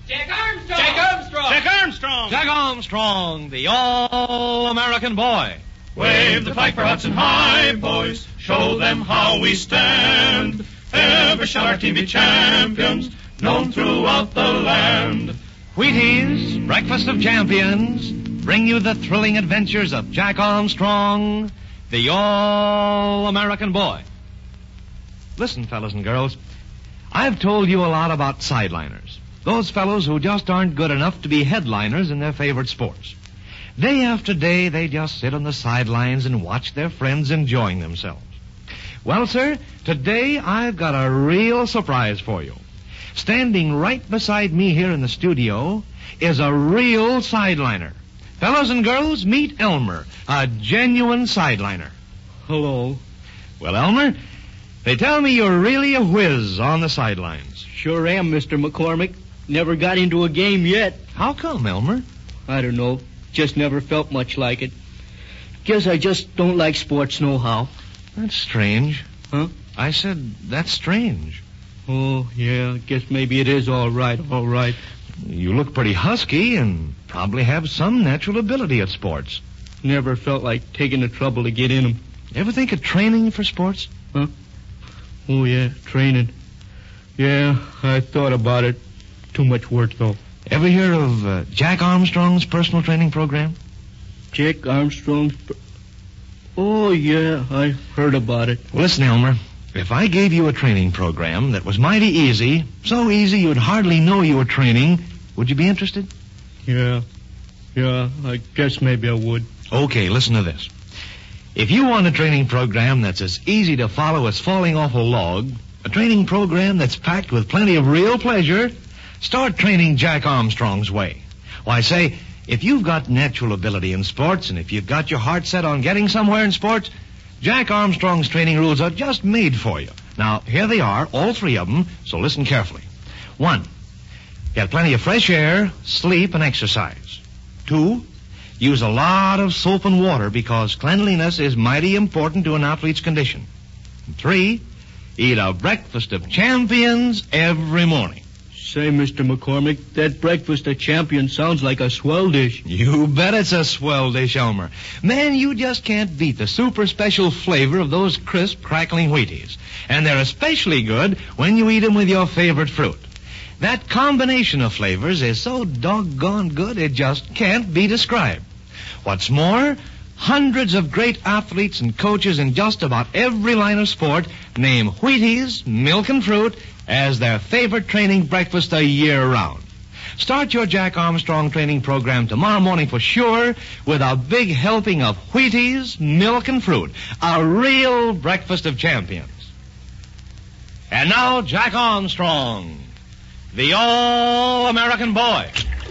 Jack Armstrong! Jack Armstrong! Jack Armstrong! Jack Armstrong, the all-American boy. Wave the flag for Hudson High, boys. Show them how we stand. Ever shall our team be champions, known throughout the land. Wheaties, Breakfast of Champions, bring you the thrilling adventures of Jack Armstrong, the all-American boy. Listen, fellas and girls, I've told you a lot about sideliners. Those fellows who just aren't good enough to be headliners in their favorite sports. Day after day, they just sit on the sidelines and watch their friends enjoying themselves. Well, sir, today I've got a real surprise for you. Standing right beside me here in the studio is a real sideliner. Fellows and girls, meet Elmer, a genuine sideliner. Hello. Well, Elmer, they tell me you're really a whiz on the sidelines. Sure am, Mr. McCormick. Never got into a game yet. How come, Elmer? I don't know. Just never felt much like it. Guess I just don't like sports nohow. That's strange. Huh? I said, that's strange. Oh, yeah, guess maybe it is all right. You look pretty husky and probably have some natural ability at sports. Never felt like taking the trouble to get in them. Ever think of training for sports? Huh? Oh, yeah, training. Yeah, I thought about it. Too much work, though. Ever hear of Jack Armstrong's personal training program? Jack Armstrong's... Oh, yeah, I heard about it. Well, listen, Elmer. If I gave you a training program that was mighty easy, so easy you'd hardly know you were training, would you be interested? Yeah, I guess maybe I would. Okay, listen to this. If you want a training program that's as easy to follow as falling off a log, a training program that's packed with plenty of real pleasure, start training Jack Armstrong's way. Why, say, if you've got natural ability in sports, and if you've got your heart set on getting somewhere in sports, Jack Armstrong's training rules are just made for you. Now, here they are, all three of them, so listen carefully. 1, get plenty of fresh air, sleep, and exercise. 2, use a lot of soap and water because cleanliness is mighty important to an athlete's condition. And 3, eat a breakfast of champions every morning. Say, Mr. McCormick, that breakfast of champions sounds like a swell dish. You bet it's a swell dish, Elmer. Man, you just can't beat the super special flavor of those crisp, crackling Wheaties. And they're especially good when you eat them with your favorite fruit. That combination of flavors is so doggone good it just can't be described. What's more, hundreds of great athletes and coaches in just about every line of sport name Wheaties, milk and fruit, as their favorite training breakfast a year round. Start your Jack Armstrong training program tomorrow morning for sure with a big helping of Wheaties, milk and fruit, a real breakfast of champions. And now, Jack Armstrong, the all-American boy.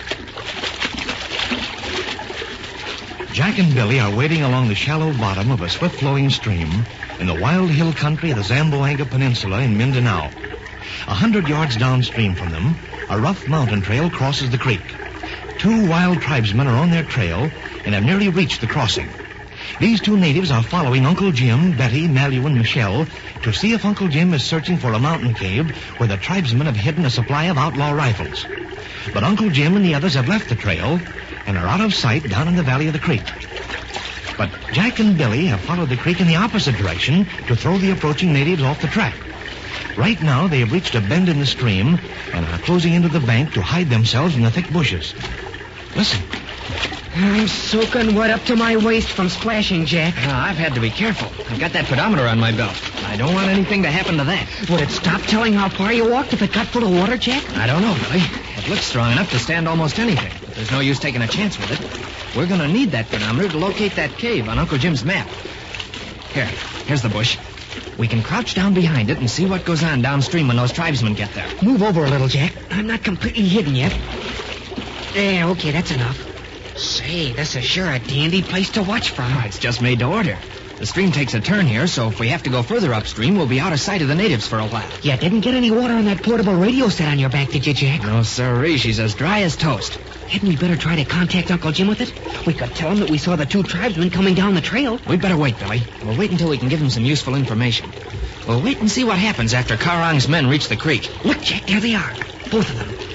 Jack and Billy are wading along the shallow bottom of a swift-flowing stream in the wild hill country of the Zamboanga Peninsula in Mindanao. 100 yards downstream from them, a rough mountain trail crosses the creek. 2 wild tribesmen are on their trail and have nearly reached the crossing. These 2 natives are following Uncle Jim, Betty, Malu, and Michelle to see if Uncle Jim is searching for a mountain cave where the tribesmen have hidden a supply of outlaw rifles. But Uncle Jim and the others have left the trail and are out of sight down in the valley of the creek. But Jack and Billy have followed the creek in the opposite direction to throw the approaching natives off the track. Right now, they have reached a bend in the stream and are closing into the bank to hide themselves in the thick bushes. Listen. I'm soaking wet up to my waist from splashing, Jack. I've had to be careful. I've got that pedometer on my belt. I don't want anything to happen to that. Would it stop telling how far you walked if it got full of water, Jack? I don't know, Billy. It looks strong enough to stand almost anything, but there's no use taking a chance with it. We're going to need that pedometer to locate that cave on Uncle Jim's map. Here's the bush. We can crouch down behind it and see what goes on downstream when those tribesmen get there. Move over a little, Jack. I'm not completely hidden yet. Yeah, okay, that's enough. Say, this is sure a dandy place to watch from. Oh, it's just made to order. The stream takes a turn here, so if we have to go further upstream, we'll be out of sight of the natives for a while. You didn't get any water on that portable radio set on your back, did you, Jack? No, sirree. She's as dry as toast. Hadn't we better try to contact Uncle Jim with it? We could tell him that we saw the 2 tribesmen coming down the trail. We'd better wait, Billy. We'll wait until we can give him some useful information. We'll wait and see what happens after Karang's men reach the creek. Look, Jack, there they are. Both of them.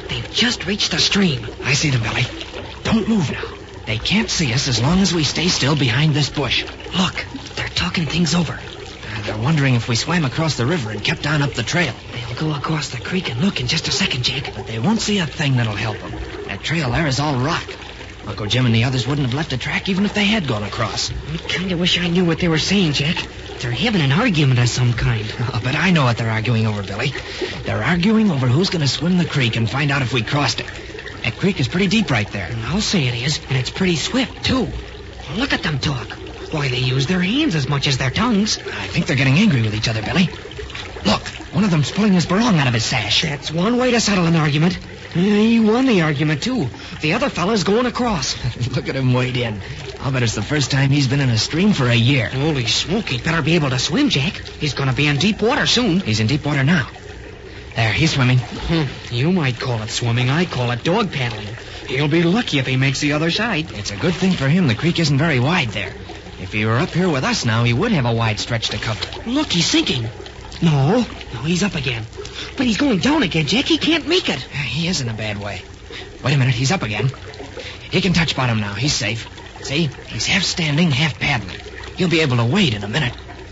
They've just reached the stream. I see them, Billy. Don't move now. They can't see us as long as we stay still behind this bush. Look, they're talking things over. They're wondering if we swam across the river and kept on up the trail. They'll go across the creek and look in just a second, Jack. But they won't see a thing that'll help them. That trail there is all rock. Uncle Jim and the others wouldn't have left a track even if they had gone across. I kind of wish I knew what they were saying, Jack. They're having an argument of some kind. Oh, but I know what they're arguing over, Billy. They're arguing over who's going to swim the creek and find out if we crossed it. That creek is pretty deep right there. I'll say it is, and it's pretty swift, too. Look at them talk. Why, they use their hands as much as their tongues. I think they're getting angry with each other, Billy. Look, one of them's pulling his barong out of his sash. That's one way to settle an argument. He won the argument, too. The other fella's going across. Look at him wade in. I'll bet it's the first time he's been in a stream for a year. Holy smoke, he'd better be able to swim, Jack. He's going to be in deep water soon. He's in deep water now. There, he's swimming. You might call it swimming. I call it dog paddling. He'll be lucky if he makes the other side. It's a good thing for him the creek isn't very wide there. If he were up here with us now, he would have a wide stretch to cover. Look, he's sinking. No, he's up again. But he's going down again, Jack. He can't make it. He is in a bad way. Wait a minute, he's up again. He can touch bottom now. He's safe. See, he's half standing, half paddling. He'll be able to wade in a minute.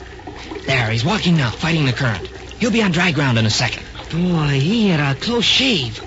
There, he's walking now, fighting the current. He'll be on dry ground in a second. Boy, he had a close shave.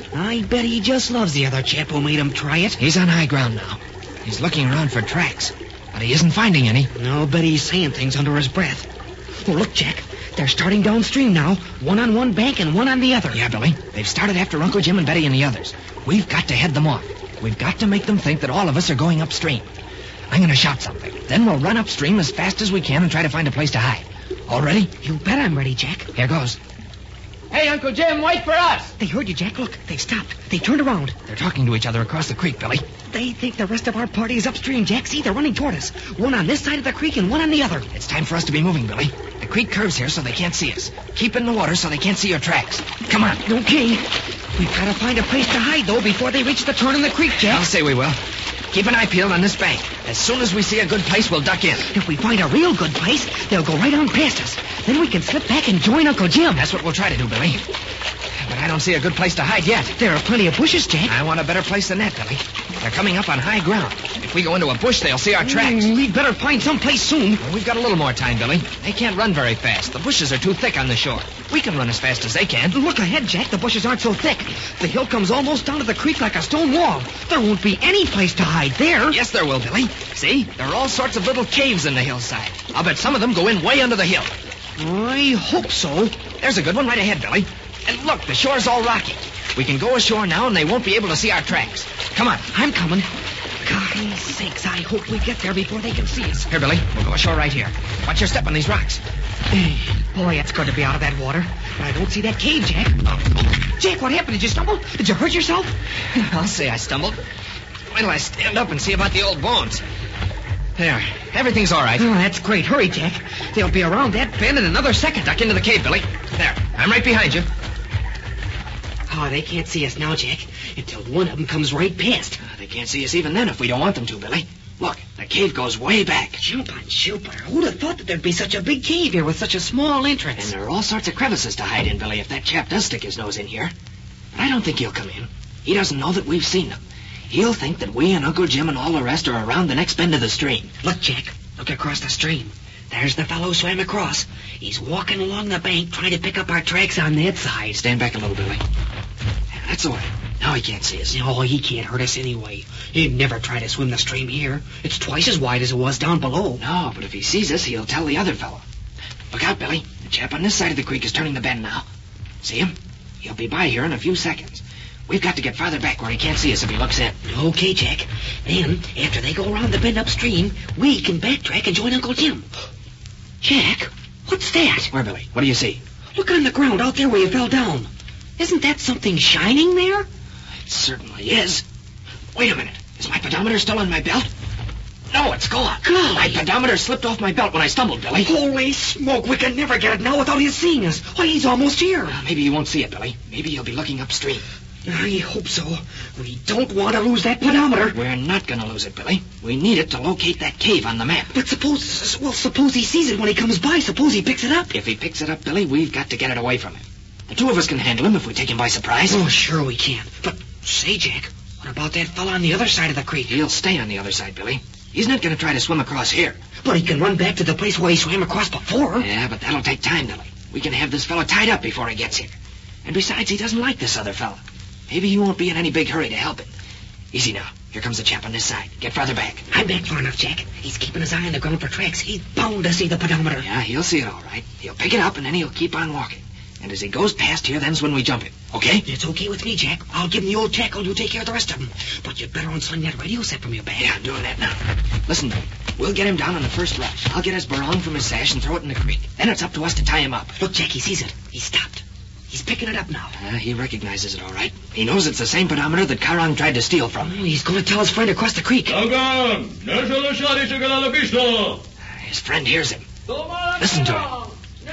I bet he just loves the other chap who made him try it. He's on high ground now. He's looking around for tracks, but he isn't finding any. I'll bet he's saying things under his breath. Oh, look, Jack. They're starting downstream now. One on one bank and one on the other. Yeah, Billy. They've started after Uncle Jim and Betty and the others. We've got to head them off. We've got to make them think that all of us are going upstream. I'm going to shout something. Then we'll run upstream as fast as we can and try to find a place to hide. All ready? You bet I'm ready, Jack. Here goes. Hey, Uncle Jim, wait for us. They heard you, Jack. Look, they've stopped. They turned around. They're talking to each other across the creek, Billy. They think the rest of our party is upstream, Jack. See, they're running toward us. One on this side of the creek and one on the other. It's time for us to be moving, Billy. The creek curves here so they can't see us. Keep in the water so they can't see your tracks. Come on. Okay. We've got to find a place to hide, though, before they reach the turn in the creek, Jack. I'll say we will. Keep an eye peeled on this bank. As soon as we see a good place, we'll duck in. If we find a real good place, they'll go right on past us. Then we can slip back and join Uncle Jim. That's what we'll try to do, Billy. But I don't see a good place to hide yet. There are plenty of bushes, Jack. I want a better place than that, Billy. They're coming up on high ground. If we go into a bush, they'll see our tracks. We'd better find some place soon. Well, we've got a little more time, Billy. They can't run very fast. The bushes are too thick on the shore. We can run as fast as they can. Look ahead, Jack. The bushes aren't so thick. The hill comes almost down to the creek like a stone wall. There won't be any place to hide there. Yes, there will, Billy. See? There are all sorts of little caves in the hillside. I'll bet some of them go in way under the hill. I hope so. There's a good one right ahead, Billy. And look, the shore's all rocky. We can go ashore now, and they won't be able to see our tracks. Come on. I'm coming. God's sakes, I hope we get there before they can see us. Here, Billy. We'll go ashore right here. Watch your step on these rocks. Boy, it's good to be out of that water. But I don't see that cave, Jack. Oh, Jack, what happened? Did you stumble? Did you hurt yourself? I'll say I stumbled. Wait till I stand up and see about the old bones. There. Everything's all right. Oh, that's great. Hurry, Jack. They'll be around that bend in another second. Duck into the cave, Billy. There. I'm right behind you. Oh, they can't see us now, Jack, until one of them comes right past. They can't see us even then if we don't want them to, Billy. Look, the cave goes way back. Jump on Jupiter. Who'd have thought that there'd be such a big cave here with such a small entrance? And there are all sorts of crevices to hide in, Billy, if that chap does stick his nose in here. But I don't think he'll come in. He doesn't know that we've seen them. He'll think that we and Uncle Jim and all the rest are around the next bend of the stream. Look, Jack. Look across the stream. There's the fellow who swam across. He's walking along the bank trying to pick up our tracks on that side. Stand back a little, Billy. That's the way. Now he can't see us. No, he can't hurt us anyway. He'd never try to swim the stream here. It's twice as wide as it was down below. No, but if he sees us, he'll tell the other fellow. Look out, Billy. The chap on this side of the creek is turning the bend now. See him? He'll be by here in a few seconds. We've got to get farther back where he can't see us if he looks in. Okay, Jack. Then, after they go around the bend upstream, we can backtrack and join Uncle Jim. Jack, what's that? Where, Billy? What do you see? Look on the ground out there where you fell down. Isn't that something shining there? It certainly is. Wait a minute. Is my pedometer still on my belt? No, it's gone. Golly. My pedometer slipped off my belt when I stumbled, Billy. Holy smoke, we can never get it now without his seeing us. Why, he's almost here. Maybe he won't see it, Billy. Maybe he'll be looking upstream. I hope so. We don't want to lose that pedometer. We're not going to lose it, Billy. We need it to locate that cave on the map. But suppose he sees it when he comes by. Suppose he picks it up. If he picks it up, Billy, we've got to get it away from him. The two of us can handle him if we take him by surprise. Oh, sure we can. But, say, Jack, what about that fella on the other side of the creek? He'll stay on the other side, Billy. He's not going to try to swim across here. But he can run back to the place where he swam across before. Yeah, but that'll take time, Billy. We can have this fella tied up before he gets here. And besides, he doesn't like this other fella. Maybe he won't be in any big hurry to help him. Easy now. Here comes the chap on this side. Get farther back. I'm back far enough, Jack. He's keeping his eye on the ground for tracks. He's bound to see the pedometer. Yeah, he'll see it all right. He'll pick it up, and then he'll keep on walking. And as he goes past here, then's when we jump him. Okay? It's okay with me, Jack. I'll give him the old tackle. You take care of the rest of them. But you'd better unsling that radio set from your bag. Yeah, I'm doing that now. Listen, Billy. We'll get him down on the first rush. I'll get his barong from his sash and throw it in the creek. Then it's up to us to tie him up. Look, Jack, he sees it. He stopped. He's picking it up now. He recognizes it all right. He knows it's the same pedometer that Karang tried to steal from. He's going to tell his friend across the creek. His friend hears him. Listen to him.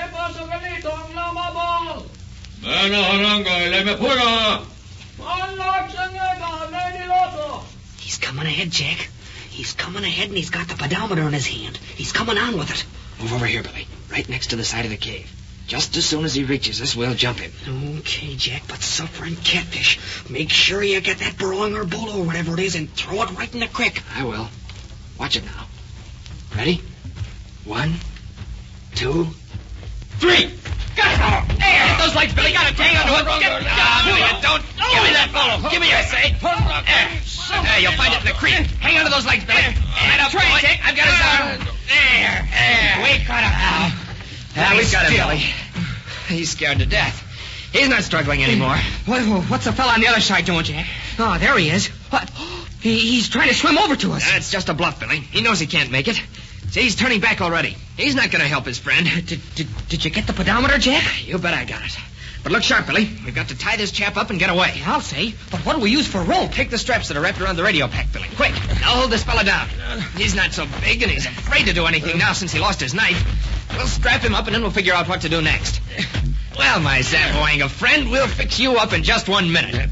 He's coming ahead, Jack. He's coming ahead, and he's got the pedometer in his hand. He's coming on with it. Move over here, Billy. Right next to the side of the cave. Just as soon as he reaches us, we'll jump him. Okay, Jack, but suffering catfish. Make sure you get that barong or bolo or whatever it is and throw it right in the creek. I will. Watch it now. Ready? 1, 2, 3. Got it! There! Get those lights, Billy! Got it! Hang on to it! Don't! Give me that bolo! Give me your say! There, you'll find it in the creek. Hang on to those lights, Billy. Right up, boy. I've got his arm. There! We got him now. We've got him, Billy. He's scared to death. He's not struggling anymore. What's the fella on the other side doing, Jack? Oh, there he is. What? He's trying to swim over to us. That's just a bluff, Billy. He knows he can't make it. See, he's turning back already. He's not going to help his friend. Did you get the pedometer, Jack? You bet I got it. But look sharp, Billy. We've got to tie this chap up and get away. I'll say. But what do we use for rope? Take the straps that are wrapped around the radio pack, Billy. Quick. Now hold this fella down. He's not so big, and he's afraid to do anything now since he lost his knife. We'll strap him up, and then we'll figure out what to do next. Well, my Zamboanga friend, we'll fix you up in just 1 minute.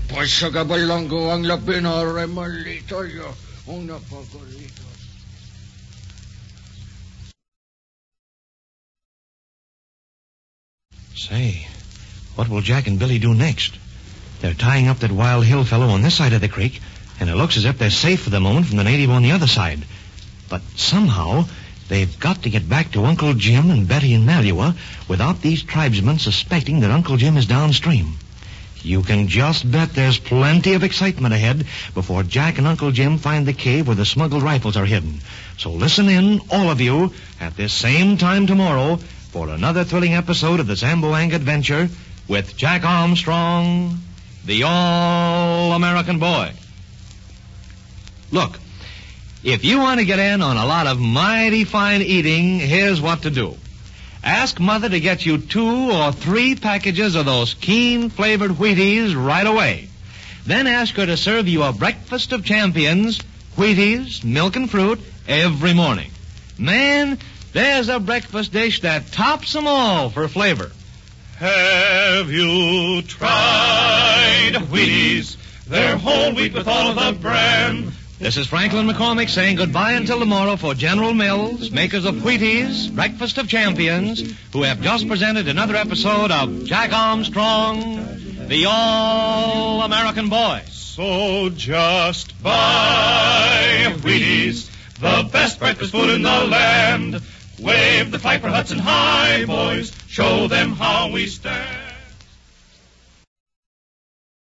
Say, what will Jack and Billy do next? They're tying up that Wild Hill fellow on this side of the creek, and it looks as if they're safe for the moment from the native on the other side. But somehow, they've got to get back to Uncle Jim and Betty and Malua without these tribesmen suspecting that Uncle Jim is downstream. You can just bet there's plenty of excitement ahead before Jack and Uncle Jim find the cave where the smuggled rifles are hidden. So listen in, all of you, at this same time tomorrow for another thrilling episode of the Zamboanga Adventure with Jack Armstrong, the All-American Boy. Look, if you want to get in on a lot of mighty fine eating, here's what to do. Ask Mother to get you 2 or 3 packages of those keen-flavored Wheaties right away. Then ask her to serve you a breakfast of champions, Wheaties, milk and fruit, every morning. Man, there's a breakfast dish that tops them all for flavor. Have you tried Wheaties? They're whole wheat with all of the bran. This is Franklin McCormick saying goodbye until tomorrow for General Mills, makers of Wheaties, Breakfast of Champions, who have just presented another episode of Jack Armstrong, the All-American Boy. So just buy Wheaties, the best breakfast food in the land. Wave the flag for Hudson High, boys. Show them how we stand.